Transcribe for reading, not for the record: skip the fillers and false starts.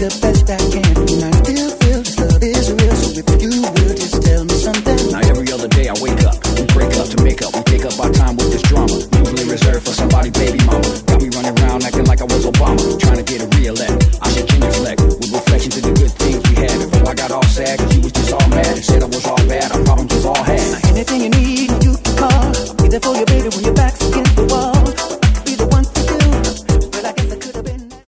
the best I can. And I still feel this love is real. So if you will just tell me something. Now every other day I wake up, we break up to make up. We take up our time with this drama, usually reserved for somebody baby mama. Got me running around acting like I was Obama, trying to get a re-elect. I should genuflect with reflection to the good things we had. Before I got all sad cause you was just all mad and said I was all bad, our problems was all had. Now anything you need, you can call. I'll be there for you